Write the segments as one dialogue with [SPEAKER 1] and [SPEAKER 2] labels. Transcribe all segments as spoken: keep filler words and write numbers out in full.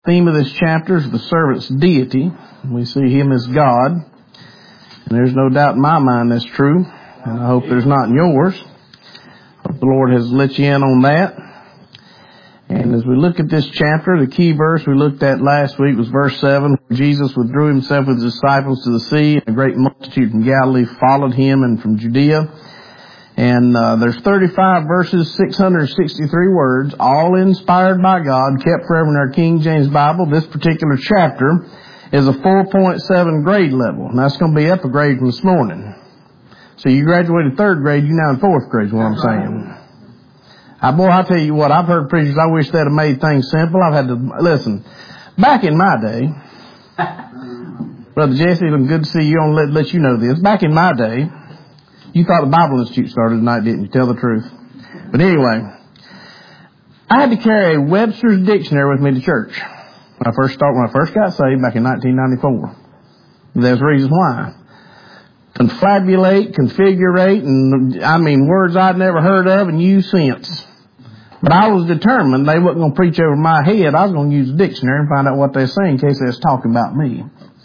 [SPEAKER 1] Theme of this chapter is the servant's deity. We see him as God. And there's no doubt in my mind that's true. And I hope there's not in yours. Hope the Lord has let you in on that. And as we look at this chapter, the key verse we looked at last week was verse seven. Where Jesus withdrew himself with his disciples to the sea. And a great multitude from Galilee followed him, and from Judea. And uh, there's thirty-five verses, six hundred sixty-three words, all inspired by God, kept forever in our King James Bible. This particular chapter is a four point seven grade level. And that's going to be up a grade from this morning. So you graduated third grade, you're now in fourth grade is what I'm saying. I, boy, I tell you what, I've heard preachers, I wish they'd have made things simple. I've had to, listen, back in my day, Brother Jesse, it's good to see you. I'm going to let, let you know this. Back in my day, you thought the Bible Institute started tonight, didn't you? Tell the truth. But anyway, I had to carry a Webster's Dictionary with me to church when I first started, when I first got saved back in nineteen ninety-four. There's reasons why. Confabulate, configurate, and I mean words I'd never heard of and used since. But I was determined they wasn't going to preach over my head. I was going to use the dictionary and find out what they're saying in case they was talking about me.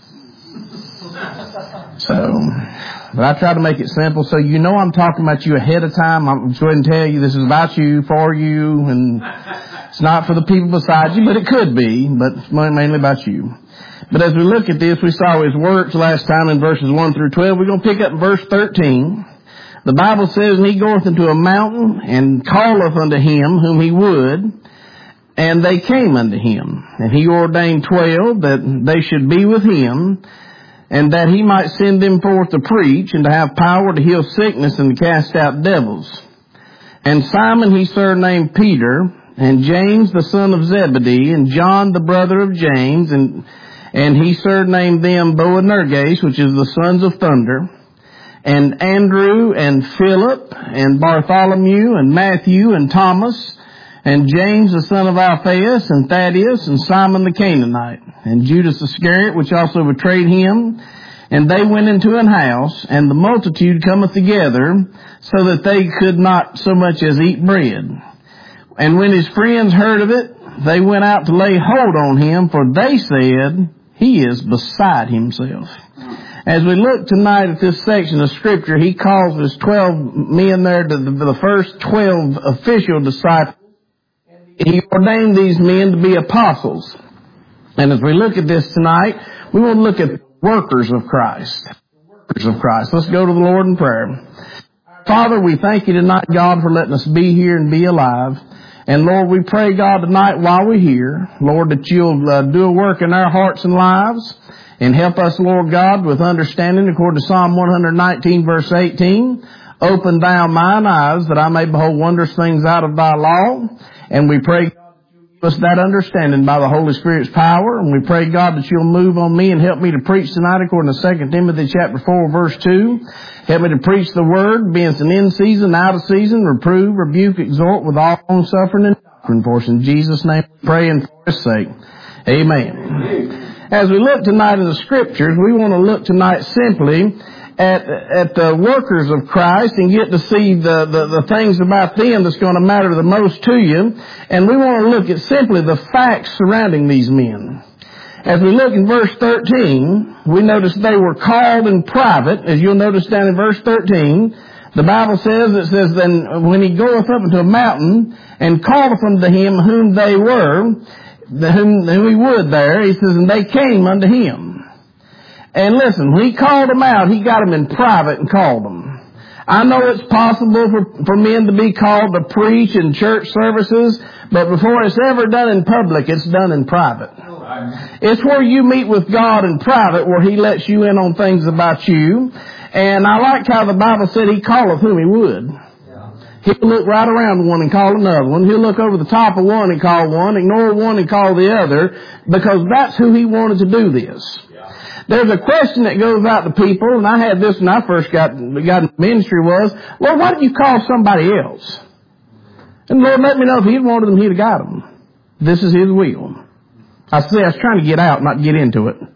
[SPEAKER 1] So, but I try to make it simple so you know I'm talking about you ahead of time. I'm going to go ahead and tell you this is about you, for you, and it's not for the people beside you, but it could be, but it's mainly about you. But as we look at this, we saw his works last time in verses one through twelve. We're going to pick up verse thirteen. The Bible says, "And he goeth into a mountain, and calleth unto him whom he would, and they came unto him. And he ordained twelve, that they should be with him, and that he might send them forth to preach, and to have power to heal sickness, and to cast out devils. And Simon he surnamed Peter, and James the son of Zebedee, and John the brother of James, and and he surnamed them Boanerges, which is the sons of thunder, and Andrew, and Philip, and Bartholomew, and Matthew, and Thomas, and James the son of Alphaeus, and Thaddeus, and Simon the Canaanite, and Judas Iscariot, which also betrayed him. And they went into an house, and the multitude cometh together, so that they could not so much as eat bread. And when his friends heard of it, they went out to lay hold on him, for they said, he is beside himself." As we look tonight at this section of Scripture, he calls his twelve men there to the, the first twelve official disciples. He ordained these men to be apostles. And as we look at this tonight, we want to look at workers of Christ. Workers of Christ. Let's go to the Lord in prayer. Father, we thank you tonight, God, for letting us be here and be alive. And Lord, we pray, God, tonight while we're here, Lord, that you'll uh, do a work in our hearts and lives. And help us, Lord God, with understanding according to Psalm one nineteen, verse eighteen. "Open thou mine eyes, that I may behold wondrous things out of thy law." And we pray, God, that you'll give us that understanding by the Holy Spirit's power. And we pray, God, that you'll move on me and help me to preach tonight according to Second Timothy chapter four, verse two. Help me to preach the word, being it's an in season, out of season, reprove, rebuke, exhort with all long suffering and doctrine. For us in Jesus' name we pray and for his sake. Amen. Amen. As we look tonight in the Scriptures, we want to look tonight simply at at the workers of Christ and get to see the, the, the things about them that's going to matter the most to you. And we want to look at simply the facts surrounding these men. As we look in verse thirteen, we notice they were called in private. As you'll notice down in verse thirteen, the Bible says, it says, "Then when he goeth up into a mountain, and calleth unto him whom they were, The whom, whom he would there," he says, "and they came unto him." And listen, when he called them out, he got them in private and called them. I know it's possible for, for men to be called to preach in church services, but before it's ever done in public, it's done in private. It's where you meet with God in private, where he lets you in on things about you. And I like how the Bible said he calleth whom he would. He'll look right around one and call another one. He'll look over the top of one and call one, ignore one and call the other, because that's who he wanted to do this. Yeah. There's a question that goes out to people, and I had this when I first got, got in ministry was, "Lord, why did you call somebody else?" And Lord, let me know if he'd wanted them, he'd have got them. This is his will. I said, I was trying to get out, not get into it.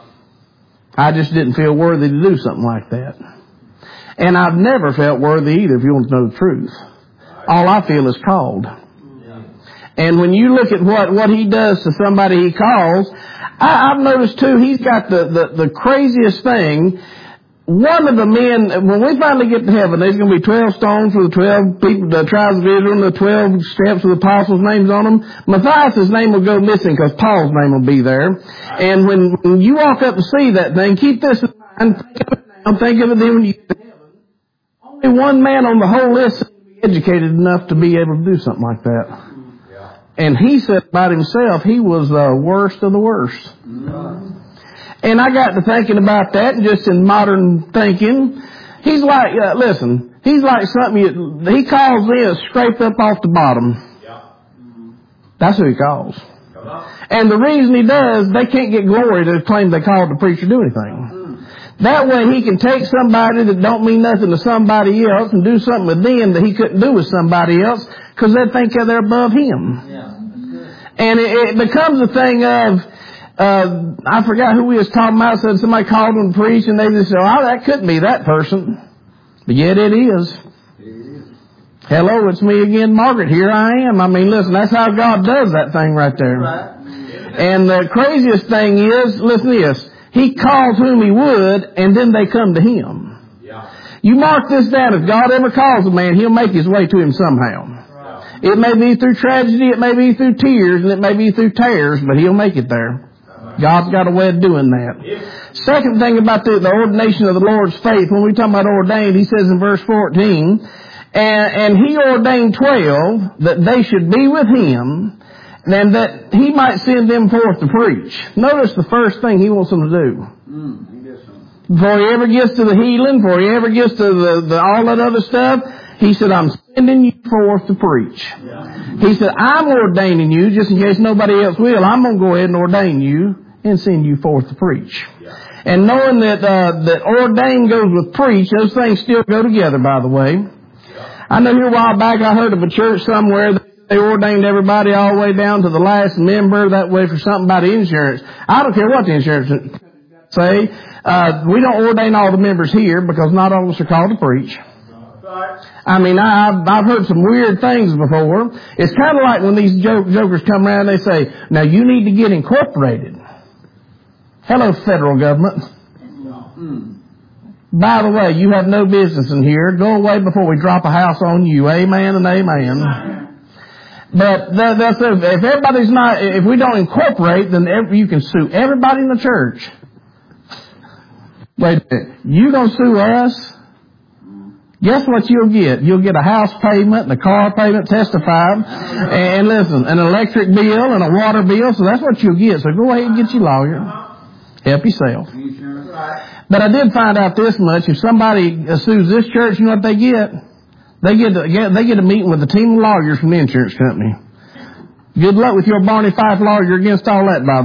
[SPEAKER 1] I just didn't feel worthy to do something like that. And I've never felt worthy either, if you want to know the truth. All I feel is called. And when you look at what, what he does to somebody he calls, I, I've noticed too, he's got the, the, the craziest thing. One of the men, when we finally get to heaven, there's going to be twelve stones with the twelve people, the tribes of Israel, and the twelve steps with the apostles' names on them. Matthias' name will go missing because Paul's name will be there. And when, when you walk up to see that thing, keep this in mind. Think of it now. Think of it then when you get to heaven. Only one man on the whole list will be educated enough to be able to do something like that. And he said about himself, he was the worst of the worst. And I got to thinking about that, and just in modern thinking, he's like, uh, listen, he's like something, you, he calls this scraped up off the bottom. Yeah. That's who he calls. And the reason he does, they can't get glory to claim they called the preacher to do anything. Mm. That way he can take somebody that don't mean nothing to somebody else and do something with them that he couldn't do with somebody else because they think they're above him. Yeah. And it, it becomes a thing of, Uh, I forgot who we was talking about. Said somebody called him to preach, and they just said, "Oh, that couldn't be that person," but yet it is. Hello, it's me again, Margaret. Here I am. I mean, listen, that's how God does that thing right there. Right. And the craziest thing is, listen to this: He calls whom He would, and then they come to Him. Yeah. You mark this down: if God ever calls a man, He'll make His way to him somehow. Right. It may be through tragedy, it may be through tears, and it may be through tears, but He'll make it there. God's got a way of doing that. Yep. Second thing about the, the ordination of the Lord's faith, when we talk about ordained, He says in verse fourteen, and, and He ordained twelve that they should be with Him, and that He might send them forth to preach. Notice the first thing He wants them to do. Mm, before He ever gets to the healing, before He ever gets to the, the all that other stuff, He said, "I'm sending you forth to preach." Yeah. He said, "I'm ordaining you, just in case nobody else will. I'm going to go ahead and ordain you and send you forth to preach." Yeah. And knowing that uh, that ordain goes with preach, those things still go together, by the way. Yeah. I know here a while back I heard of a church somewhere that they ordained everybody all the way down to the last member, that way for something about insurance. I don't care what the insurance say. Uh, we don't ordain all the members here because not all of us are called to preach. I mean, I, I've, I've heard some weird things before. It's kind of like when these joke, jokers come around and they say, "Now you need to get incorporated." Hello, federal government. Mm. By the way, you have no business in here. Go away before we drop a house on you. Amen and amen. But that, that's if everybody's not, if we don't incorporate, then every, you can sue everybody in the church. Wait a minute. You gonna sue us? Guess what you'll get? You'll get a house payment and a car payment testified. And listen, an electric bill and a water bill. So that's what you'll get. So go ahead and get your lawyer. Help yourself. But I did find out this much. If somebody sues this church, you know what they get? They get a, they get a meeting with a team of lawyers from the insurance company. Good luck with your Barney Fife lawyer against all that, by the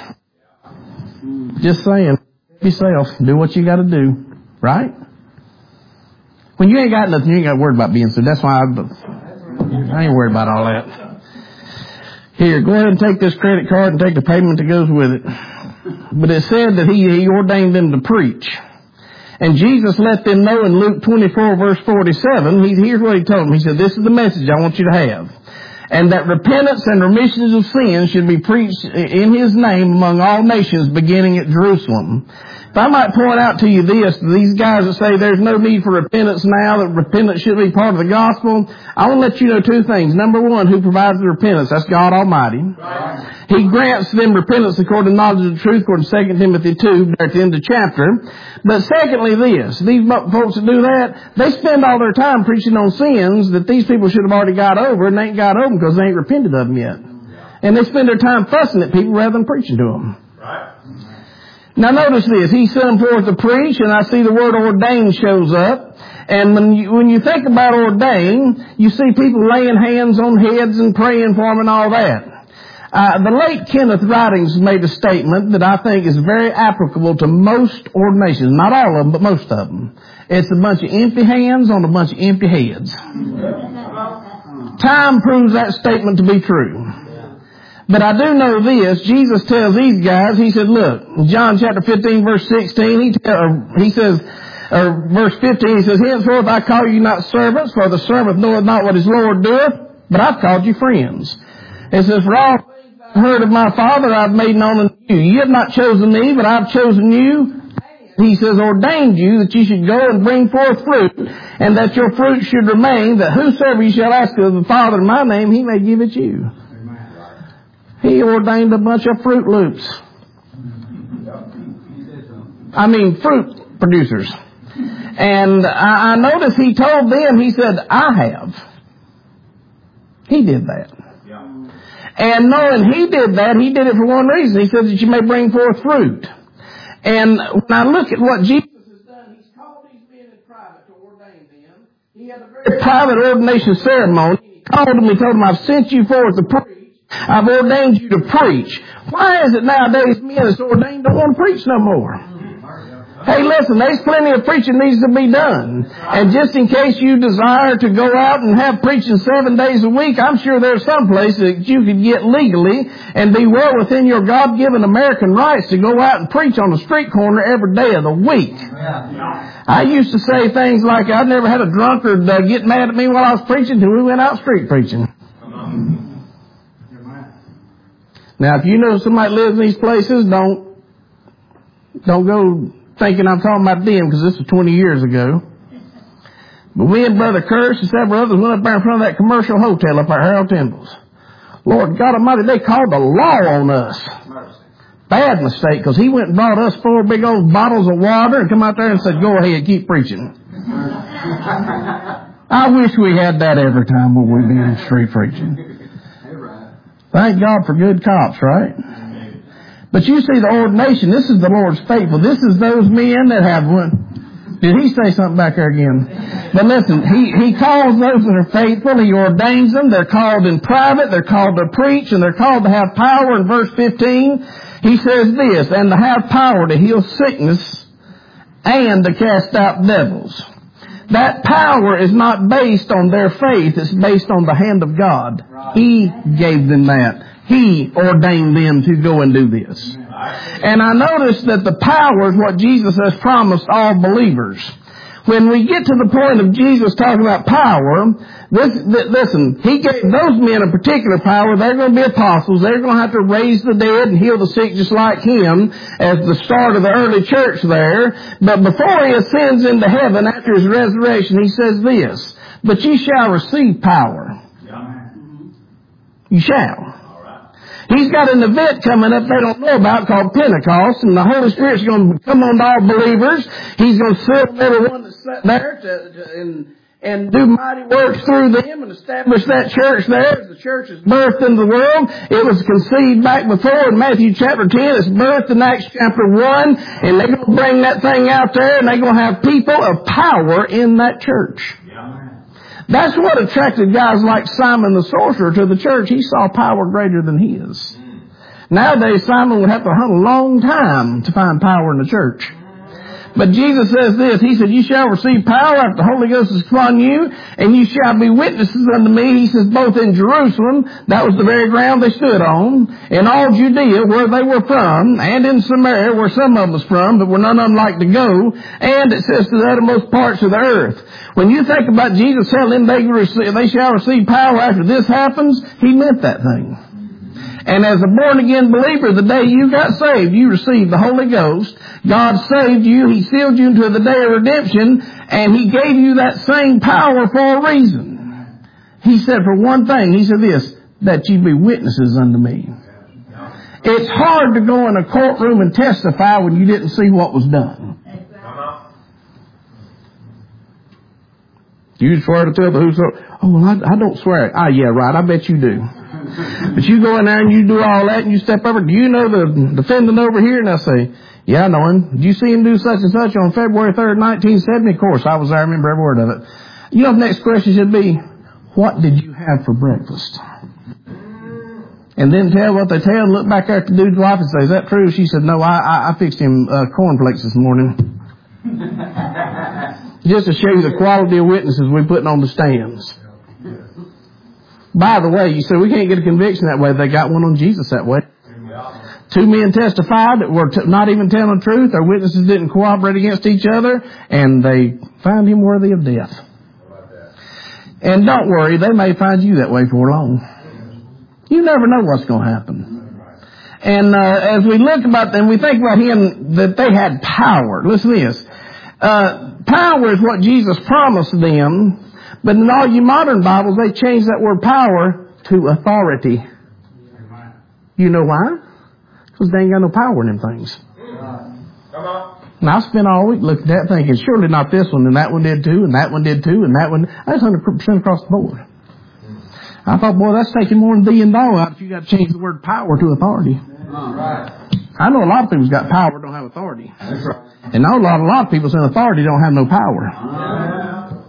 [SPEAKER 1] way. Just saying. Help yourself. Do what you got to do. Right? When you ain't got nothing, you ain't got to worry about being sued. That's why I, I ain't worried about all that. Here, go ahead and take this credit card and take the payment that goes with it. But it said that he, he ordained them to preach. And Jesus let them know in Luke twenty-four, verse forty-seven, he, here's what He told them. He said, "This is the message I want you to have. And that repentance and remissions of sins should be preached in His name among all nations, beginning at Jerusalem." If I might point out to you this, these guys that say there's no need for repentance now, that repentance should be part of the gospel, I want to let you know two things. Number one, who provides the repentance? That's God Almighty. Right. He grants them repentance according to knowledge of the truth, according to Second Timothy two, at the end of the chapter. But secondly, this, these folks that do that, they spend all their time preaching on sins that these people should have already got over, and they ain't got over them because they ain't repented of them yet. And they spend their time fussing at people rather than preaching to them. Right. Now notice this, He sent them forth to preach, and I see the word ordained shows up. And when you, when you think about ordained, you see people laying hands on heads and praying for them and all that. Uh, the late Kenneth Writings made a statement that I think is very applicable to most ordinations. Not all of them, but most of them. It's a bunch of empty hands on a bunch of empty heads. Time proves that statement to be true. But I do know this, Jesus tells these guys, He said, look, in John chapter fifteen, verse sixteen, He, tell, or he says, or verse fifteen, He says, "Henceforth I call you not servants, for the servant knoweth not what his Lord doeth, but I've called you friends. It says, for all things I've heard of my Father, I've made known unto you. You have not chosen me, but I've chosen you. He says, ordained you that you should go and bring forth fruit, and that your fruit should remain, that whosoever you shall ask of the Father in my name, he may give it you. He ordained a bunch of Fruit Loops. I mean, fruit producers. And I, I noticed he told them, he said, I have. He did that. And knowing he did that, he did it for one reason. He said that you may bring forth fruit. And when I look at what Jesus has done, he's called these men in private to ordain them. He had a very private ordination ceremony. He called them, he told them, I've sent you forth to preach. I've ordained you to preach. Why is it nowadays men that's ordained don't want to preach no more? Hey, listen, there's plenty of preaching needs to be done. And just in case you desire to go out and have preaching seven days a week, I'm sure there's some place that you could get legally and be well within your God-given American rights to go out and preach on the street corner every day of the week. I used to say things like, I'd never had a drunkard uh, get mad at me while I was preaching until we went out street preaching. Now, if you know somebody lives in these places, don't, don't go thinking I'm talking about them, because this was twenty years ago. But we and Brother Curse and several others went up there in front of that commercial hotel up at Harold Timble's. Lord God Almighty, they called the law on us. Bad mistake, because he went and brought us four big old bottles of water and come out there and said, go ahead, keep preaching. I wish we had that every time when we be in street preaching. Thank God for good cops, right? But you see the ordination, this is the Lord's faithful. This is those men that have one. Did he say something back there again? But listen, he, he calls those that are faithful. He ordains them. They're called in private. They're called to preach, and they're called to have power. In verse fifteen, he says this, and to have power to heal sickness and to cast out devils. That power is not based on their faith. It's based on the hand of God. He gave them that. He ordained them to go and do this. And I noticed that the power is what Jesus has promised all believers. When we get to the point of Jesus talking about power, this, th- listen, he gave those men a particular power. They're going to be apostles. They're going to have to raise the dead and heal the sick just like him as the start of the early church there. But before he ascends into heaven after his resurrection, he says this, but ye shall receive power. You shall. He's got an event coming up they don't know about called Pentecost, and the Holy Spirit's going to come on to all believers. He's going to fill everyone that's there to, to, and, and do mighty works through them and establish that church there. The church is birthed into the world. It was conceived back before in Matthew chapter ten. It's birthed in Acts chapter one, and they're going to bring that thing out there, and they're going to have people of power in that church. That's what attracted guys like Simon the sorcerer to the church. He saw power greater than his. Nowadays, Simon would have to hunt a long time to find power in the church. But Jesus says this, he said, you shall receive power after the Holy Ghost is upon you, and you shall be witnesses unto me. He says, both in Jerusalem, that was the very ground they stood on, in all Judea, where they were from, and in Samaria, where some of them was from, but were none of them like to go, and it says to the uttermost parts of the earth. When you think about Jesus telling them they, receive, they shall receive power after this happens, he meant that thing. And as a born-again believer, the day you got saved, you received the Holy Ghost. God saved you. He sealed you into the day of redemption. And He gave you that same power for a reason. He said for one thing, He said this, that ye be witnesses unto me. It's hard to go in a courtroom and testify when you didn't see what was done. You swear to tell the whoso, oh, well, I, I don't swear. Ah, yeah, right. I bet you do. But you go in there and you do all that and you step over. Do you know the defendant over here? And I say, yeah, I know him. Did you see him do such and such on February third, nineteen seventy? Of course, I was there. I remember every word of it. You know, the next question should be, what did you have for breakfast? And then tell what they tell and look back at the dude's wife and say, is that true? She said, no, I, I, I fixed him uh, cornflakes this morning. Just to show you the quality of witnesses we're putting on the stands. By the way, you say we can't get a conviction that way. They got one on Jesus that way. Two men testified that were t- not even telling the truth. Their witnesses didn't cooperate against each other, and they found him worthy of death. And don't worry, they may find you that way for long. You never know what's going to happen. And uh, as we look about them, we think about him, that they had power. Listen to this. Uh, power is what Jesus promised them, but in all you modern Bibles, they changed that word power to authority. You know why? Because they ain't got no power in them things. Come on. And I spent all week looking at that thinking, surely not this one, and that one did too, and that one did too, and that one. That's one hundred percent across the board. I thought, boy, that's taking more than thee and thou out if you got to change the word power to authority. I know a lot of people's got power, don't have authority. And I know a lot, a lot of people saying authority don't have no power.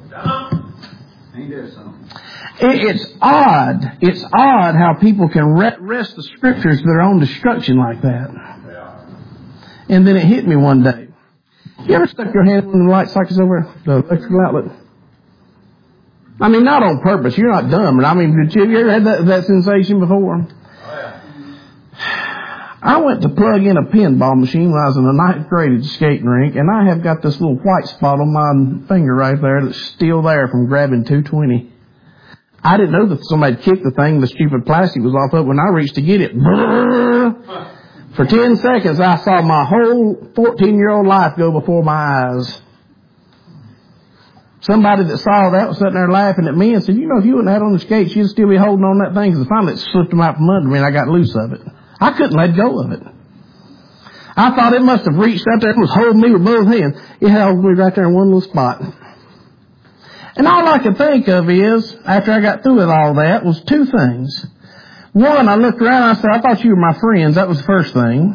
[SPEAKER 1] It, it's odd. It's odd how people can wrest the scriptures to their own destruction like that. And then it hit me one day. You ever stuck your hand in the light sockets over the electrical outlet? I mean, not on purpose. You're not dumb. But I mean, did you, have you ever had that, that sensation before? Oh, yeah. I went to plug in a pinball machine when I was in the ninth grade at the skating rink, and I have got this little white spot on my finger right there that's still there from grabbing two twenty. I didn't know that somebody kicked the thing. The stupid plastic was off of it. When I reached to get it, brrr, for ten seconds, I saw my whole fourteen-year-old life go before my eyes. Somebody that saw that was sitting there laughing at me and said, you know, if you wouldn't have had on the skates, you'd still be holding on that thing. Because finally it slipped them out from under me and I got loose of it. I couldn't let go of it. I thought it must have reached out there and was holding me with both hands. It held me right there in one little spot. And all I could think of is, after I got through with all that, was two things. One, I looked around and I said, I thought you were my friends. That was the first thing.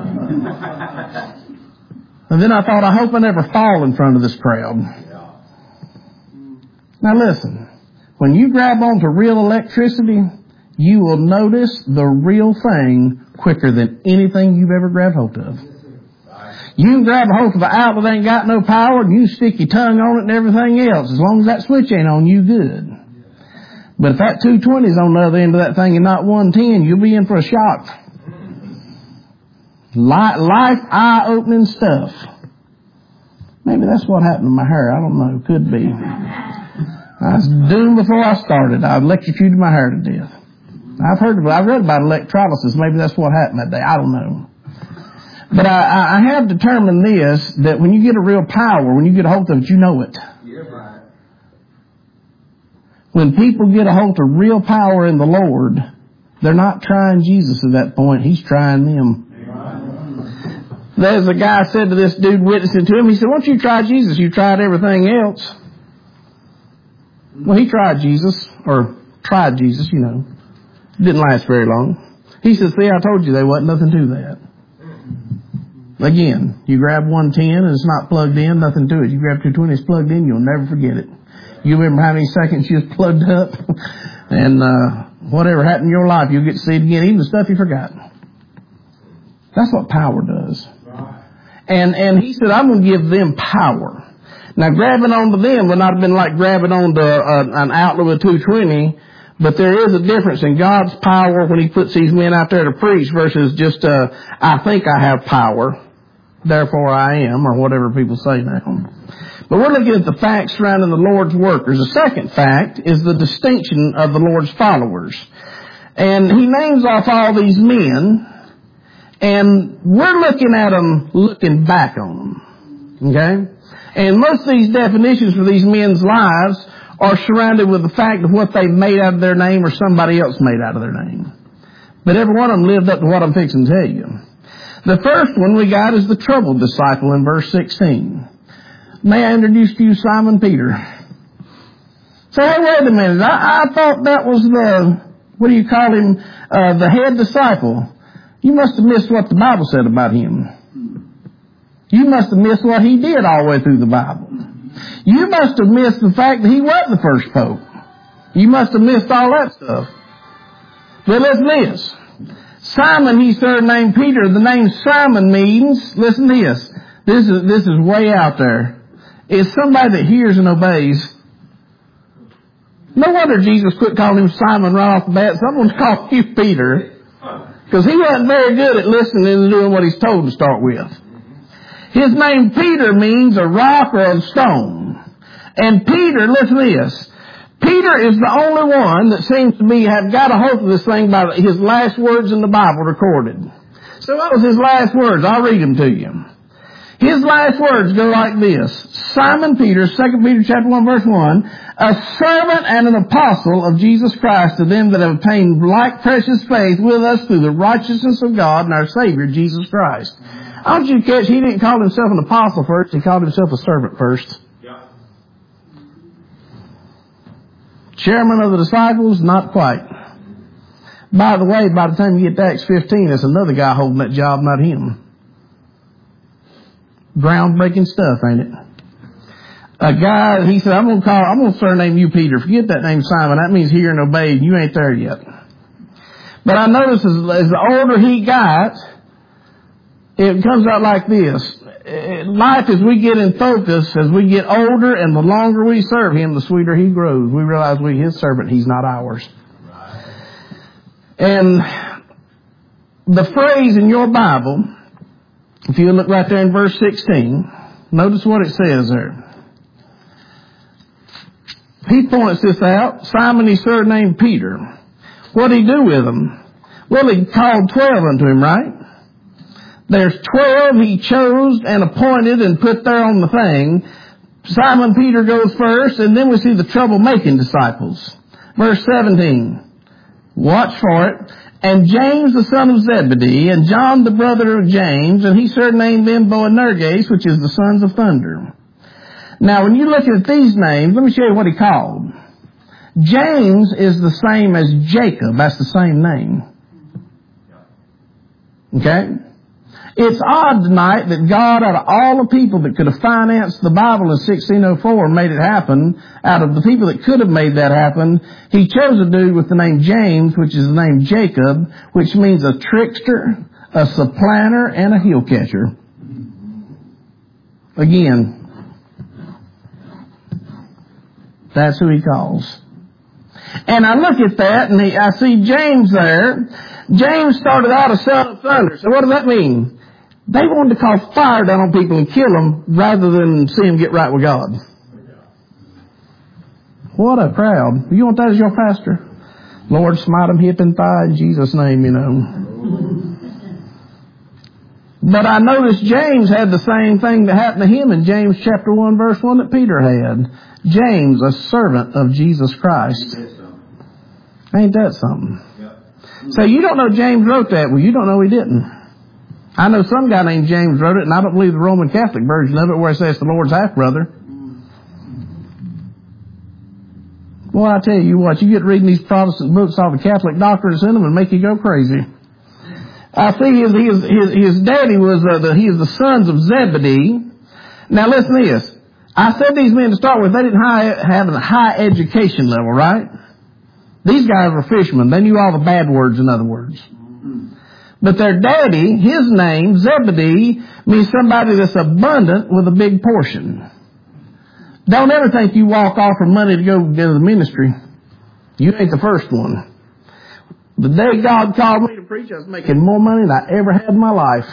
[SPEAKER 1] And then I thought, I hope I never fall in front of this crowd. Now listen, when you grab onto real electricity, you will notice the real thing quicker than anything you've ever grabbed hold of. You can grab a hold of an outlet that ain't got no power, and you can stick your tongue on it and everything else. As long as that switch ain't on, you good. But if that two twenty is on the other end of that thing and not one ten, you'll be in for a shock. Life eye-opening stuff. Maybe that's what happened to my hair. I don't know. Could be. I was doomed before I started. I electrocuted my hair to death. I've heard of it. I've read about electrolysis. Maybe that's what happened that day. I don't know. But I, I have determined this, that when you get a real power, when you get a hold of it, you know it. Yeah, right. When people get a hold of real power in the Lord, they're not trying Jesus at that point. He's trying them. Right. There's a guy said to this dude witnessing to him, he said, why don't you try Jesus? You tried everything else. Well, he tried Jesus, or tried Jesus, you know. It didn't last very long. He said, see, I told you there wasn't nothing to that. Again, you grab one ten and it's not plugged in, nothing to it. You grab two twenty, it's plugged in, you'll never forget it. You remember how many seconds you was plugged up? and uh whatever happened in your life, you'll get to see it again, even the stuff you forgot. That's what power does. And and he said, I'm going to give them power. Now, grabbing onto them would not have been like grabbing onto uh, an outlet with two twenty, but there is a difference in God's power when He puts these men out there to preach versus just, uh, I think I have power, therefore I am, or whatever people say now. But we're looking at the facts surrounding the Lord's workers. The second fact is the distinction of the Lord's followers. And He names off all these men, and we're looking at them, looking back on them. Okay? And most of these definitions for these men's lives are surrounded with the fact of what they've made out of their name or somebody else made out of their name. But every one of them lived up to what I'm fixing to tell you. The first one we got is the troubled disciple in verse sixteen. May I introduce to you Simon Peter? So, hey, wait a minute. I, I thought that was the, what do you call him, uh, the head disciple. You must have missed what the Bible said about him. You must have missed what he did all the way through the Bible. You must have missed the fact that he wasn't the first pope. You must have missed all that stuff. But listen to this. Simon, he surnamed Peter. The name Simon means, listen to this. This is, this is way out there. It's somebody that hears and obeys. No wonder Jesus quit calling him Simon right off the bat. Someone's called you Peter. Because he wasn't very good at listening and doing what he's told to start with. His name Peter means a rock or a stone. And Peter, listen to this. Peter is the only one that seems to be have got a hold of this thing by his last words in the Bible recorded. So what was his last words? I'll read them to you. His last words go like this. Simon Peter, Second Peter chapter one, verse one, a servant and an apostle of Jesus Christ to them that have obtained like precious faith with us through the righteousness of God and our Savior, Jesus Christ. I want you to catch, he didn't call himself an apostle first, he called himself a servant first. Yeah. Chairman of the disciples, not quite. By the way, by the time you get to Acts fifteen, there's another guy holding that job, not him. Groundbreaking stuff, ain't it? A guy, he said, I'm going to call, I'm going to surname you Peter. Forget that name Simon. That means hear and obey, and you ain't there yet. But I noticed as, as the older he got, it comes out like this. Life, as we get in focus, as we get older and the longer we serve him, the sweeter he grows. We realize we're his servant. He's not ours. And the phrase in your Bible, if you look right there in verse sixteen, notice what it says there. He points this out. Simon, he surnamed Peter. What did he do with him? Well, he called twelve unto him, right? There's twelve he chose and appointed and put there on the thing. Simon Peter goes first, and then we see the troublemaking disciples. Verse seventeen. Watch for it. And James the son of Zebedee, and John the brother of James, and he surnamed them Boanerges, which is the sons of thunder. Now, when you look at these names, let me show you what he called. James is the same as Jacob. That's the same name. Okay? It's odd tonight that God, out of all the people that could have financed the Bible in sixteen oh four and made it happen, out of the people that could have made that happen, he chose a dude with the name James, which is the name Jacob, which means a trickster, a supplanter, and a heel catcher. Again, that's who he calls. And I look at that, and he, I see James there. James started out a son of thunder. So what does that mean? They wanted to call fire down on people and kill them rather than see them get right with God. What a crowd. You want that as your pastor? Lord, smite them hip and thigh in Jesus' name, you know. But I noticed James had the same thing that happened to him in James chapter one, verse one that Peter had. James, a servant of Jesus Christ. Ain't that something? So you don't know James wrote that. Well, you don't know he didn't. I know some guy named James wrote it, and I don't believe the Roman Catholic version of it where it says the Lord's half-brother. Well, I tell you what, you get reading these Protestant books, all the Catholic doctrines in them, and make you go crazy. I see his, his, his, his daddy was, uh, the, he is the sons of Zebedee. Now listen to this. I said these men to start with, they didn't high, have a high education level, right? These guys were fishermen. They knew all the bad words, in other words. But their daddy, his name, Zebedee, means somebody that's abundant with a big portion. Don't ever think you walk off for money to go to the ministry. You ain't the first one. The day God called me to preach, I was making more money than I ever had in my life.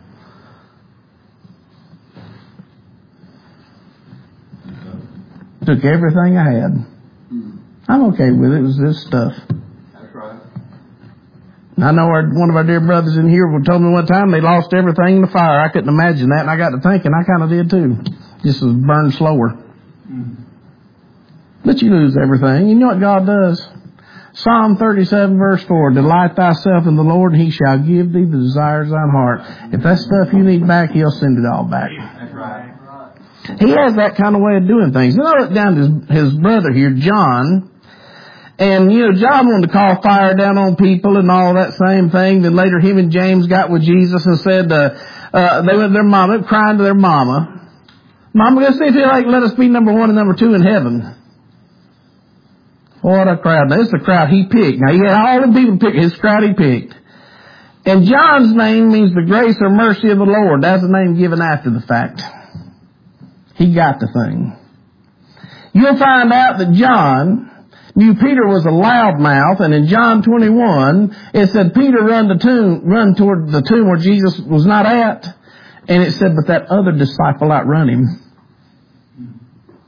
[SPEAKER 1] Took everything I had. I'm okay with it. It was this stuff.
[SPEAKER 2] That's right.
[SPEAKER 1] I know our, one of our dear brothers in here told me one time they lost everything in the fire. I couldn't imagine that, and I got to thinking I kind of did too. Just was burned slower. Mm. But you lose everything. You know what God does? Psalm thirty-seven verse four, delight thyself in the Lord, and he shall give thee the desires of thine heart. If that stuff you need back, he'll send it all back.
[SPEAKER 2] That's right.
[SPEAKER 1] He has that kind of way of doing things. Then I look down to his, his brother here, John. And, you know, John wanted to call fire down on people and all that same thing. Then later him and James got with Jesus and said, uh, uh, they went to their mama, crying to their mama. Mama, let's see if you like, let us be number one and number two in heaven. What a crowd. Now, this is the crowd he picked. Now, he had all the people picked. His crowd he picked. And John's name means the grace or mercy of the Lord. That's the name given after the fact. He got the thing. You'll find out that John knew Peter was a loudmouth, and in John twenty-one, it said Peter run the tomb, run toward the tomb where Jesus was not at, and it said, but that other disciple outrun him.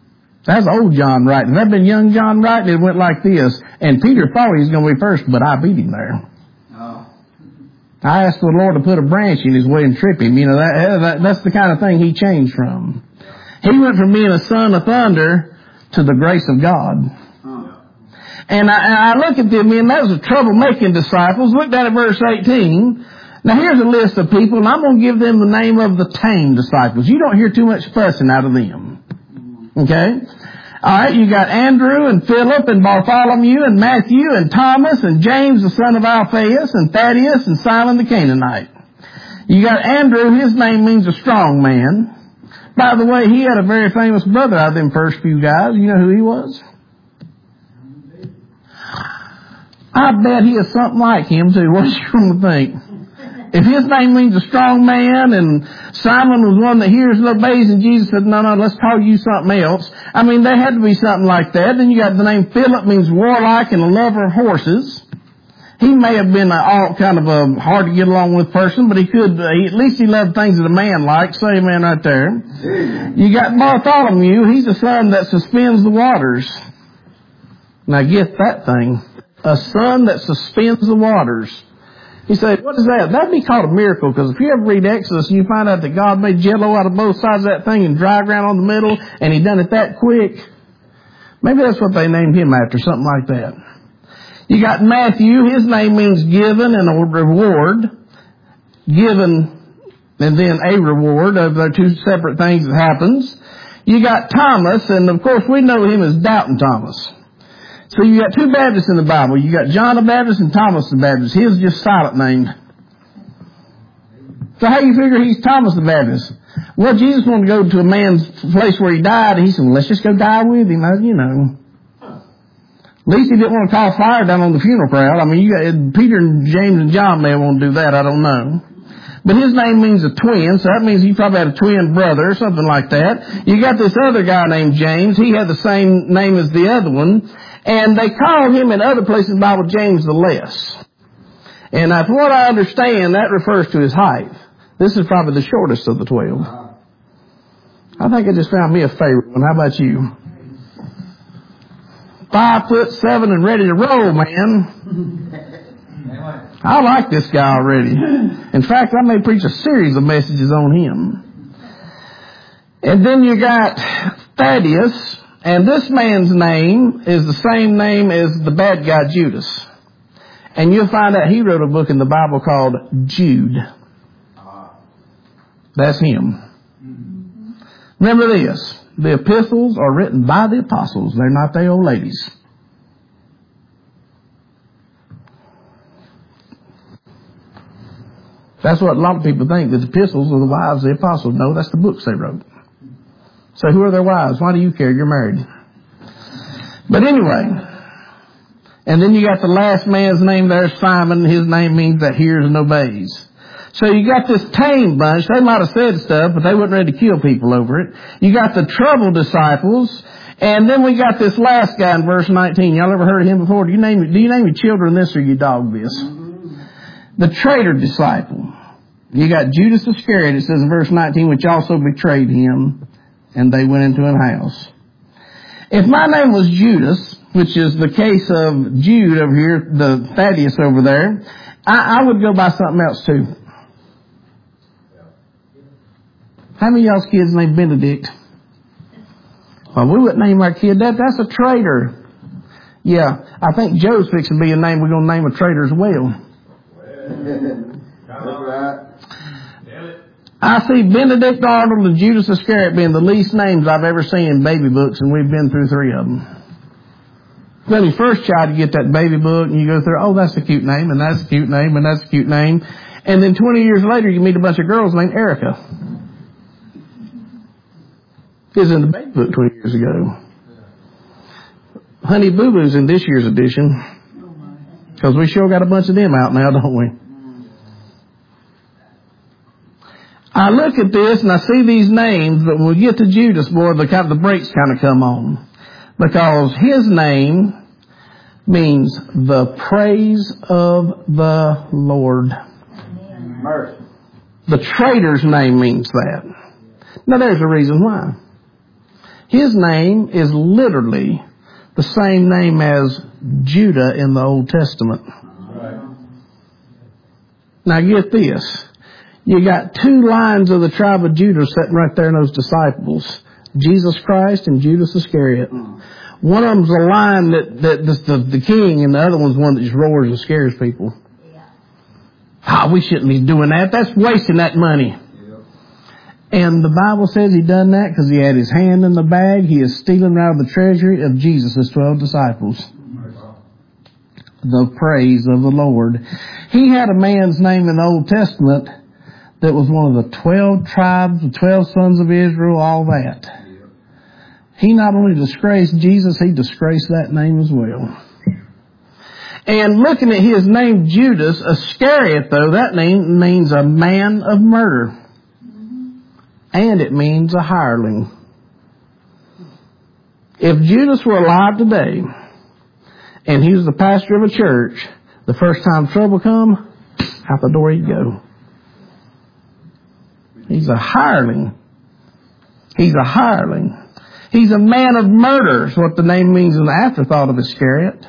[SPEAKER 1] That's old John writing. If that had been young John writing, it went like this. And Peter thought he was going to be first, but I beat him there. Oh. I asked the Lord to put a branch in his way and trip him. You know, that, that that's the kind of thing he changed from. He went from being a son of thunder to the grace of God. Oh. And I, and I look at them, and that was a troublemaking disciples. Look down at verse eighteen. Now here's a list of people, and I'm going to give them the name of the tame disciples. You don't hear too much fussing out of them. Okay? Alright, you got Andrew and Philip and Bartholomew and Matthew and Thomas and James the son of Alphaeus and Thaddeus and Simon the Canaanite. You got Andrew, his name means a strong man. By the way, he had a very famous brother out of them first few guys. You know who he was? I bet he is something like him too. What you going to think? If his name means a strong man and Simon was one that hears and obeys and Jesus said, no, no, let's call you something else. I mean, there had to be something like that. Then you got the name Philip, means warlike and a lover of horses. He may have been a, all kind of a hard to get along with person, but he could, uh, he, at least he loved things that a man likes. Say amen right there. You got Bartholomew. He's the son that suspends the waters. Now get that thing. A son that suspends the waters. He said, what is that? That'd be called a miracle, because if you ever read Exodus and you find out that God made jello out of both sides of that thing and dry ground on the middle, and he done it that quick, maybe that's what they named him after, something like that. You got Matthew. His name means given and a reward. Given and then a reward. Those are two separate things that happens. You got Thomas, and of course we know him as Doubting Thomas. So you got two Baptists in the Bible. You got John the Baptist and Thomas the Baptist. His is just silent named. So how do you figure he's Thomas the Baptist? Well, Jesus wanted to go to a man's place where he died, and he said, well, let's just go die with him. You know. At least he didn't want to call fire down on the funeral crowd. I mean, you got Peter and James and John may want to do that. I don't know. But his name means a twin, so that means he probably had a twin brother or something like that. You got this other guy named James. He had the same name as the other one. And they call him in other places in the Bible James the Less. And uh, from what I understand, that refers to his height. This is probably the shortest of the twelve. I think I just found me a favorite one. How about you? Five foot seven and ready to roll, man. I like this guy already. In fact, I may preach a series of messages on him. And then you got Thaddeus. And this man's name is the same name as the bad guy Judas. And you'll find out he wrote a book in the Bible called Jude. That's him. Remember this. The epistles are written by the apostles. They're not the old ladies. That's what a lot of people think, that the epistles are the wives of the apostles. No, that's the books they wrote. So who are their wives? Why do you care? You're married. But anyway, and then you got the last man's name there, Simon. His name means that hears and obeys. So you got this tame bunch. They might have said stuff, but they weren't ready to kill people over it. You got the troubled disciples. And then we got this last guy in verse nineteen. Y'all ever heard of him before? Do you name, do you name your children this or your dog this? The traitor disciple. You got Judas Iscariot, it says in verse nineteen, which also betrayed him. And they went into an house. If my name was Judas, which is the case of Jude over here, the Thaddeus over there, I, I would go by something else too. How many of y'all's kids named Benedict? Well, we wouldn't name our kid that. That's a traitor. Yeah, I think Joe's fixing to be a name we're going to name a traitor as well. That's right. I see Benedict Arnold and Judas Iscariot being the least names I've ever seen in baby books, and we've been through three of them. When you first child, you get that baby book, and you go through, oh, that's a cute name, and that's a cute name, and that's a cute name. And then twenty years later, you meet a bunch of girls named Erica. It was in the baby book twenty years ago. Honey Boo Boo's in this year's edition, because we sure got a bunch of them out now, don't we? I look at this and I see these names, but when we get to Judas, boy, the, kind of, the brakes kind of come on. Because his name means the praise of the Lord. Mercy. The traitor's name means that. Now there's a reason why. His name is literally the same name as Judah in the Old Testament. Right. Now get this. You got two lines of the tribe of Judah sitting right there in those disciples. Jesus Christ and Judas Iscariot. One of them's a line that, that the, the king, and the other one's one that just roars and scares people. Yeah. Ah, we shouldn't be doing that. That's wasting that money. Yeah. And the Bible says he done that because he had his hand in the bag. He is stealing out of the treasury of Jesus' twelve disciples. The praise of the Lord. He had a man's name in the Old Testament that was one of the twelve tribes, the twelve sons of Israel, all that. He not only disgraced Jesus, he disgraced that name as well. And looking at his name, Judas Iscariot, though, that name means a man of murder. And it means a hireling. If Judas were alive today, and he was the pastor of a church, the first time trouble come, out the door he'd go. He's a hireling. He's a hireling. He's a man of murder, is what the name means in the afterthought of Iscariot.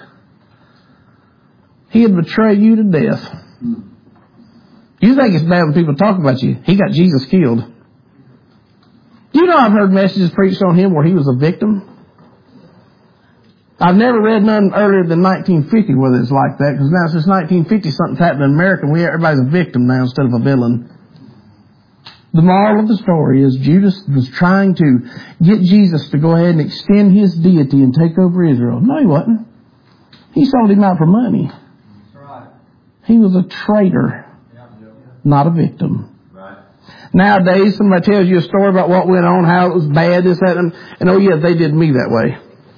[SPEAKER 1] He'd betray you to death. You think it's bad when people talk about you. He got Jesus killed. You know I've heard messages preached on him where he was a victim. I've never read none earlier than nineteen fifty whether it's like that, because now since nineteen fifty something's happened in America and we everybody's a victim now instead of a villain. The moral of the story is Judas was trying to get Jesus to go ahead and extend his deity and take over Israel. No, he wasn't. He sold him out for money. That's right. He was a traitor, yeah. Not a victim. Right. Nowadays, somebody tells you a story about what went on, how it was bad, this, that, and, and oh yeah, they did me that way.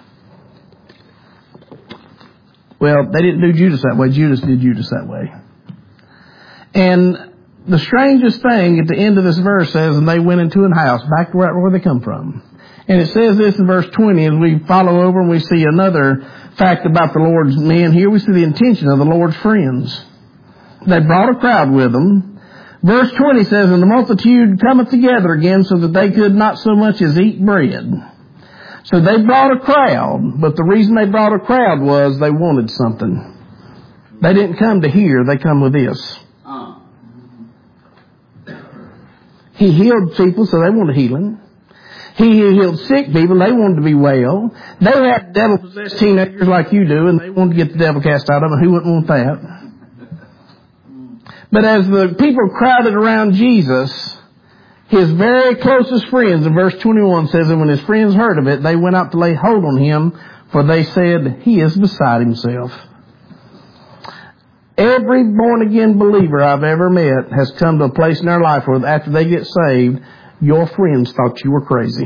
[SPEAKER 1] Well, they didn't do Judas that way. Judas did Judas that way. And the strangest thing at the end of this verse says, and they went into an house, back to right where they come from. And it says this in verse twenty, as we follow over and we see another fact about the Lord's men. Here we see the intention of the Lord's friends. They brought a crowd with them. Verse twenty says, and the multitude cometh together again so that they could not so much as eat bread. So they brought a crowd, but the reason they brought a crowd was they wanted something. They didn't come to hear, they come with this. He healed people, so they wanted healing. He healed sick people, they wanted to be well. They had devil-possessed teenagers like you do, and they wanted to get the devil cast out of them. Who wouldn't want that? But as the people crowded around Jesus, his very closest friends, in verse twenty-one says that when his friends heard of it, they went out to lay hold on him, for they said, he is beside himself. Every born-again believer I've ever met has come to a place in their life where after they get saved, your friends thought you were crazy.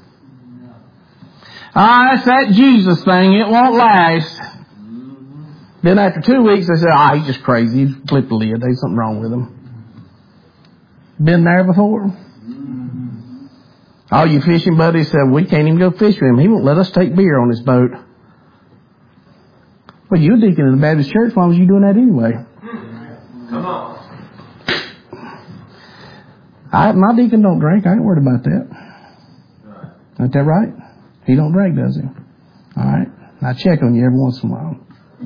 [SPEAKER 1] Ah, it's that Jesus thing. It won't last. Then after two weeks, they said, ah, he's just crazy. He's flipped the lid. There's something wrong with him. Been there before? All you fishing buddies said, we can't even go fish with him. He won't let us take beer on his boat. Well, you're a deacon in the Baptist church. Why was you doing that anyway? Come on. I, my deacon don't drink. I ain't worried about that. Right. Ain't that right? He don't drink, does he? All right. I check on you every once in a while.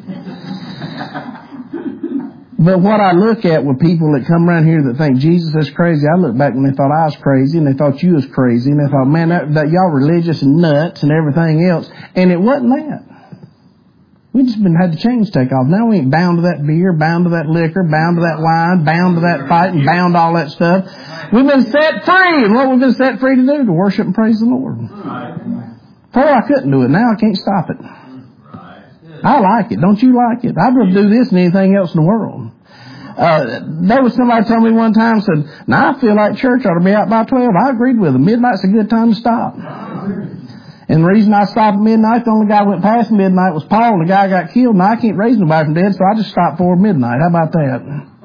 [SPEAKER 1] But what I look at with people that come around here that think Jesus is crazy, I look back when they thought I was crazy and they thought you was crazy and they thought, man, that, that y'all religious and nuts and everything else. And it wasn't that. We just been had the chains take off. Now we ain't bound to that beer, bound to that liquor, bound to that wine, bound to that fight, and bound to all that stuff. We've been set free, and what we've been set free to do, to worship and praise the Lord. Before I couldn't do it, now I can't stop it. I like it. Don't you like it? I'd rather do this than anything else in the world. Uh, there was somebody told me one time, said, now I feel like church ought to be out by twelve. I agreed with them. Midnight's a good time to stop. And the reason I stopped at midnight, the only guy who went past midnight was Paul, and the guy got killed, and I can't raise nobody from dead, so I just stopped before midnight. How about that?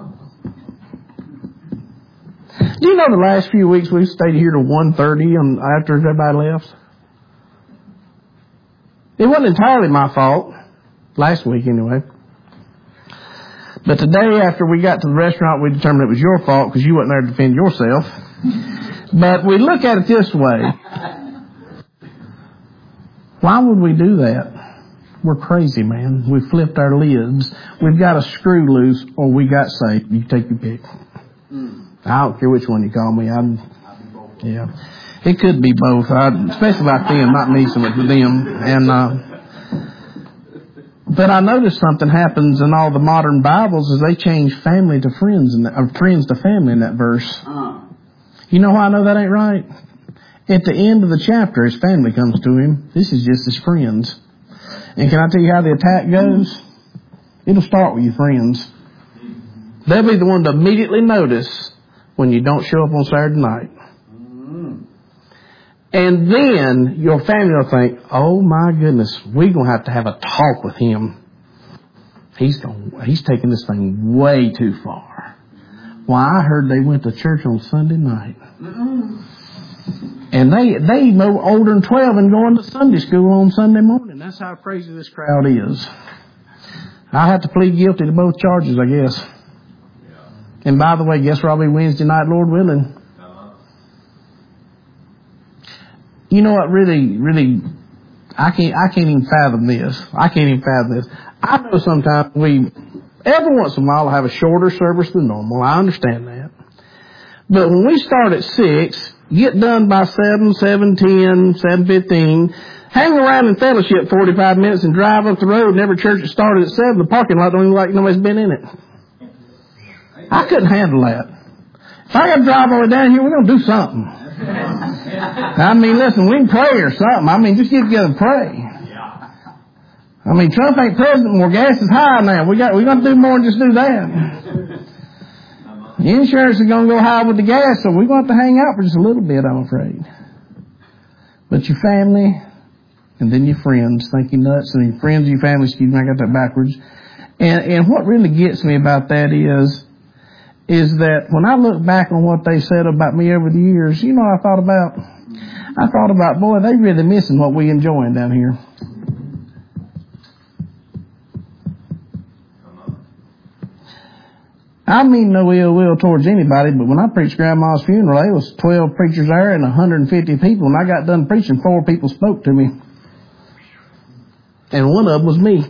[SPEAKER 1] Do you know the last few weeks we've stayed here to one thirty and after everybody left? It wasn't entirely my fault. Last week, anyway. But today, after we got to the restaurant, we determined it was your fault because you wasn't there to defend yourself. But we look at it this way. Why would we do that? We're crazy, man. We flipped our lids. We've got a screw loose or we got saved. You take your pick. I don't care which one you call me. I'm, yeah. It could be both. I, especially like them, not me so much with them. And, uh, but I noticed something happens in all the modern Bibles is they change family to friends and or friends to family in that verse. You know how I know that ain't right? At the end of the chapter, his family comes to him. This is just his friends. And can I tell you how the attack goes? It'll start with your friends. They'll be the one to immediately notice when you don't show up on Saturday night. And then your family will think, oh my goodness, we're going to have to have a talk with him. He's going, he's taking this thing way too far. Well, I heard they went to church on Sunday night. And they, they know older than twelve and going to Sunday school on Sunday morning. That's how crazy this crowd is. I have to plead guilty to both charges, I guess. And by the way, guess where I'll be Wednesday night, Lord willing? You know what really, really, I can't, I can't even fathom this. I can't even fathom this. I know sometimes we, every once in a while, have a shorter service than normal. I understand that. But when we start at six, get done by seven, seven ten, seven fifteen, hang around in fellowship forty-five minutes and drive up the road, and every church that started at seven, the parking lot don't even look like nobody's been in it. I couldn't handle that. If I got to drive all the way down here, we're going to do something. I mean, listen, we can pray or something. I mean, just get together and pray. I mean, Trump ain't president more. Gas is high now. We got, we got to do more than just do that. The insurance is going to go high with the gas, so we're going to have to hang out for just a little bit, I'm afraid. But your family, and then your friends, think you're nuts, and your friends and your family, excuse me, I got that backwards. And, and what really gets me about that is, is that when I look back on what they said about me over the years, you know what I thought about? I thought about, boy, they really missing what we enjoying down here. I mean no ill will towards anybody, but when I preached Grandma's funeral, there was twelve preachers there and one hundred fifty people. When I got done preaching, four people spoke to me. And one of them was me.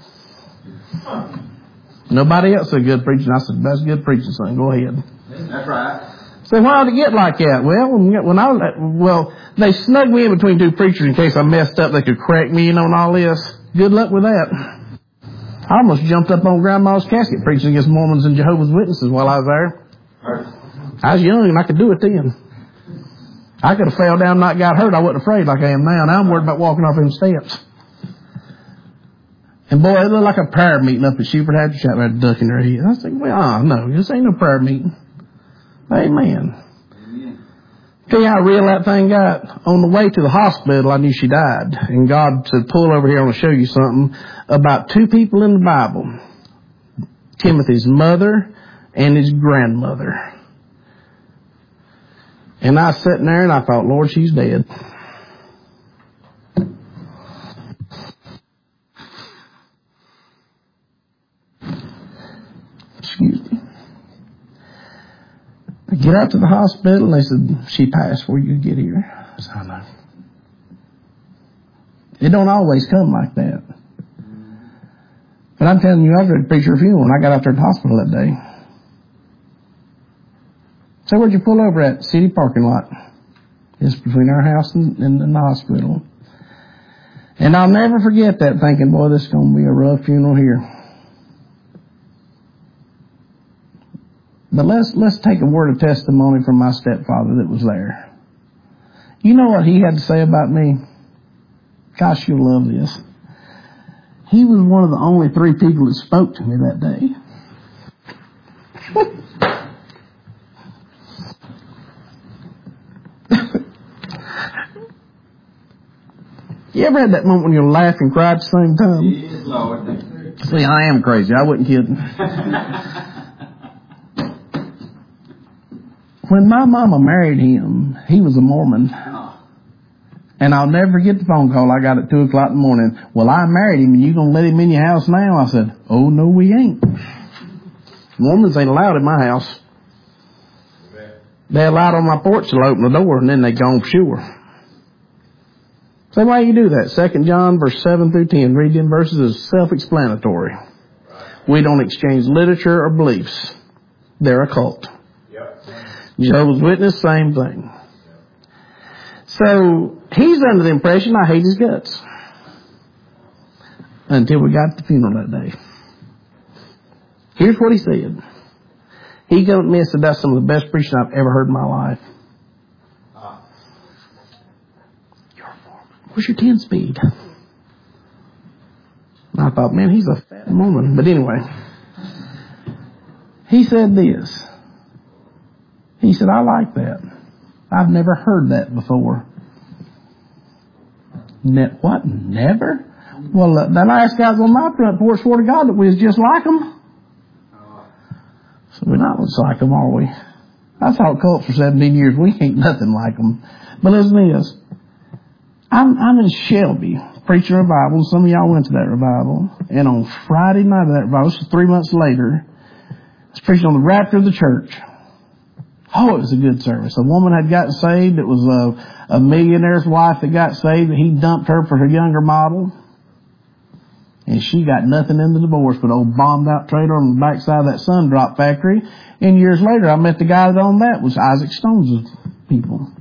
[SPEAKER 1] Nobody else said good preaching. I said, that's good preaching, son. Go ahead.
[SPEAKER 2] That's right.
[SPEAKER 1] So why did it get like that? Well, when I was, well, they snugged me in between two preachers in case I messed up. They could correct me, you know, and all this. Good luck with that. I almost jumped up on Grandma's casket preaching against Mormons and Jehovah's Witnesses while I was there. I was young and I could do it then. I could have fell down and not got hurt. I wasn't afraid like I am now. Now I'm worried about walking off them steps. And boy, it looked like a prayer meeting up at Shuford Hatch Shop. I had a duck in their head. I was thinking, well, oh, no, this ain't no prayer meeting. Amen. Tell you how real that thing got. On the way to the hospital, I knew she died. And God said, pull over here, I want to show you something about two people in the Bible. Timothy's mother and his grandmother. And I was sitting there and I thought, Lord, she's dead. Excuse me. I get out to the hospital and they said, she passed before you get here. I said, I know. It don't always come like that. But I'm telling you, I was ready to preach her funeral when I got out there at the hospital that day. So where'd you pull over at? City parking lot. It's between our house and, and, and the hospital. And I'll never forget that, thinking, boy, this is going to be a rough funeral here. But let's let's take a word of testimony from my stepfather that was there. You know what he had to say about me? Gosh, you'll love this. He was one of the only three people that spoke to me that day. You ever had that moment when you laugh and cry at the same time?
[SPEAKER 2] Yes, Lord.
[SPEAKER 1] See, I am crazy. I wasn't kidding. When my mama married him, he was a Mormon. And I'll never forget the phone call I got at two o'clock in the morning. Well, I married him and you going to let him in your house now? I said, oh, no, we ain't. Mormons ain't allowed in my house. They're allowed on my porch to open the door and then they gone for sure. Same way you do that. Second John verse seven through ten. Read them verses is self-explanatory. We don't exchange literature or beliefs. They're a cult. Yep. Jehovah's Witness, same thing. So he's under the impression I hate his guts. Until we got to the funeral that day. Here's what he said. He told me that that's some of the best preaching I've ever heard in my life. Ah. Where's your ten speed? And I thought, man, he's a fat woman. But anyway, he said this. He said, I like that. I've never heard that before. Ne- what? Never? Well, uh, that last guy on my front porch swore to God that we was just like him. So we're not just like them, are we? I taught cults for seventeen years. We ain't nothing like them. But listen to this. I'm, I'm in Shelby preaching a revival. Some of y'all went to that revival. And on Friday night of that revival, this was three months later, I was preaching on the rapture of the church. Oh, it was a good service. A woman had gotten saved. It was a, a millionaire's wife that got saved. He dumped her for her younger model. And she got nothing in the divorce but old bombed out trailer on the backside of that sun drop factory. And years later, I met the guy that owned that was Isaac Stone's people.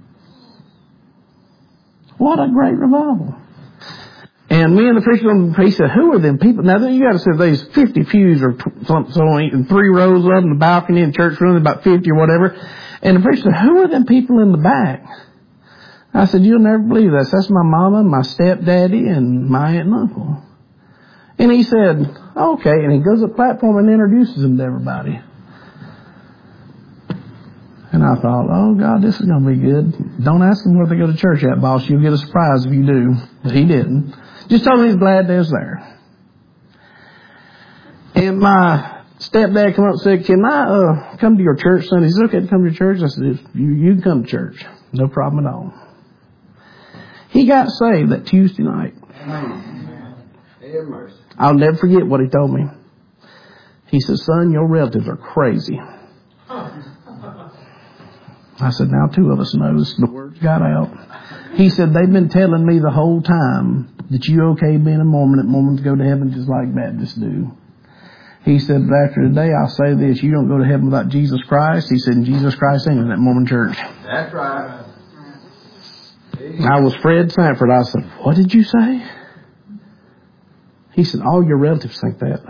[SPEAKER 1] What a great revival. And me and the preacher, he said, who are them people? Now, you got to say there's fifty pews or something, so in three rows of them, the balcony in the church room, about fifty or whatever. And the preacher said, who are them people in the back? I said, you'll never believe this. That's my mama, my stepdaddy, and my aunt and uncle. And he said, okay. And he goes to the platform and introduces them to everybody. And I thought, oh, God, this is going to be good. Don't ask them where they go to church at, boss. You'll get a surprise if you do. But he didn't. Just told me he's glad they was there. And my stepdad came up and said, can I uh, come to your church Sunday? He said, okay to come to your church? I said, you, you can come to church. No problem at all. He got saved that Tuesday night. I'll never forget what he told me. He said, son, your relatives are crazy. I said, now two of us knows. The words got out. He said, they've been telling me the whole time that you okay being a Mormon, that Mormons go to heaven just like Baptists do. He said, but after today, I'll say this, you don't go to heaven without Jesus Christ. He said, and Jesus Christ ain't in that Mormon church.
[SPEAKER 2] That's right.
[SPEAKER 1] I was Fred Sanford. I said, what did you say? He said, all your relatives think that.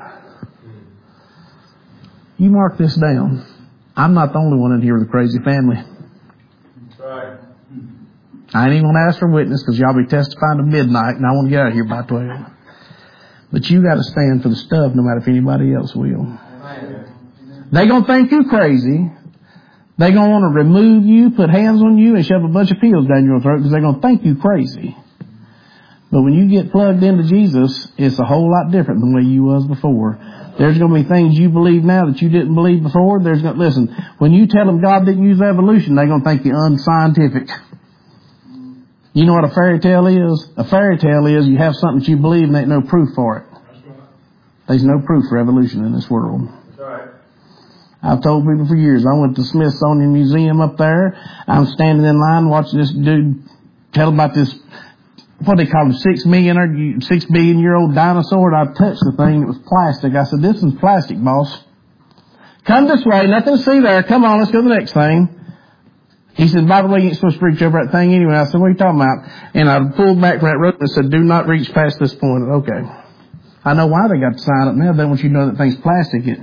[SPEAKER 1] You mark this down. I'm not the only one in here with a crazy family.
[SPEAKER 2] That's right.
[SPEAKER 1] I ain't even going to ask for a witness because y'all be testifying to midnight and I want to get out of here by twelve. But you got to stand for the stuff no matter if anybody else will. They're going to think you crazy. They're going to want to remove you, put hands on you, and shove a bunch of pills down your throat because they're going to think you crazy. But when you get plugged into Jesus, it's a whole lot different than the way you was before. There's going to be things you believe now that you didn't believe before. There's going to, listen, when you tell them God didn't use evolution, they're going to think you're unscientific. You know what a fairy tale is? A fairy tale is you have something that you believe and ain't no proof for it. There's no proof for evolution in this world.
[SPEAKER 2] That's right.
[SPEAKER 1] I've told people for years. I went to the Smithsonian Museum up there. I'm standing in line watching this dude tell about this, what they call it, six million or six billion year old dinosaur. And I touched the thing. It was plastic. I said, this is plastic, boss. Come this way. Nothing to see there. Come on, let's go to the next thing. He said, by the way, you ain't supposed to reach over that thing anyway. I said, what are you talking about? And I pulled back from that rope and said, do not reach past this point. Okay. I know why they got the sign up now. They want you to know that thing's plastic. It,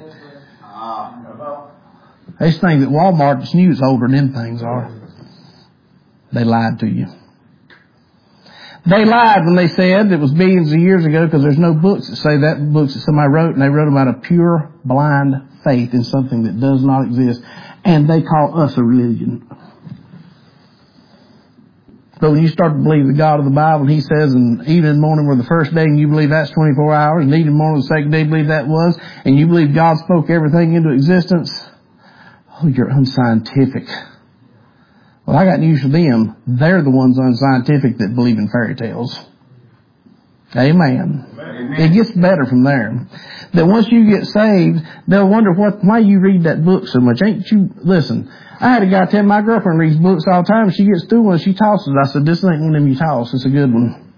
[SPEAKER 1] these things at Walmart, it's new, it's older than them things are. They lied to you. They lied when they said it was billions of years ago because there's no books that say that. Books that somebody wrote, and they wrote about a pure, blind faith in something that does not exist. And they call us a religion. But when you start to believe the God of the Bible, He says, and evening and morning were the first day, and you believe that's twenty-four hours, and evening and morning the second day, you believe that was, and you believe God spoke everything into existence, oh, you're unscientific. Well, I got news for them. They're the ones unscientific that believe in fairy tales. Amen. Amen. It gets better from there. That once you get saved, they'll wonder what, why you read that book so much. Ain't you, listen, I had a guy tell my girlfriend reads books all the time. She gets through one, she tosses it. I said, this ain't one of them you toss. It's a good one.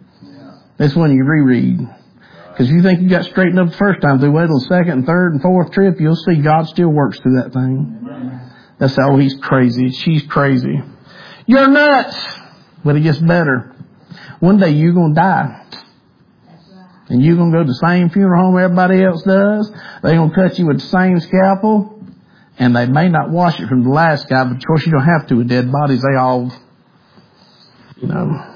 [SPEAKER 1] That's when you reread. Because if you think you got straightened up the first time, through wait till the second and third and fourth trip, you'll see God still works through that thing. That's how, oh, he's crazy. She's crazy. You're nuts. But it gets better. One day you're going to die. And you're going to go to the same funeral home everybody else does. They're going to cut you with the same scalpel. And they may not wash it from the last guy, but of course you don't have to with dead bodies. They all, you know.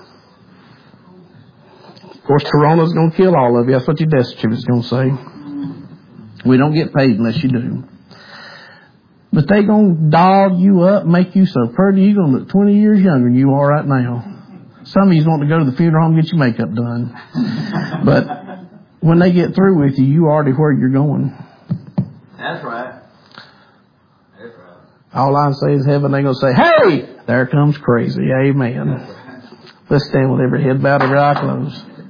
[SPEAKER 1] Of course, Corona's going to kill all of you. That's what your death certificate's going to say. We don't get paid unless you do. But they going to doll you up, make you so pretty, you're going to look twenty years younger than you are right now. Some of you want to go to the funeral home and get your makeup done. But when they get through with you, you already where you're going.
[SPEAKER 2] That's right. That's right.
[SPEAKER 1] All I say is heaven, they're going to say, hey, there comes crazy. Amen. Let's stand with every head bowed, every eye closed.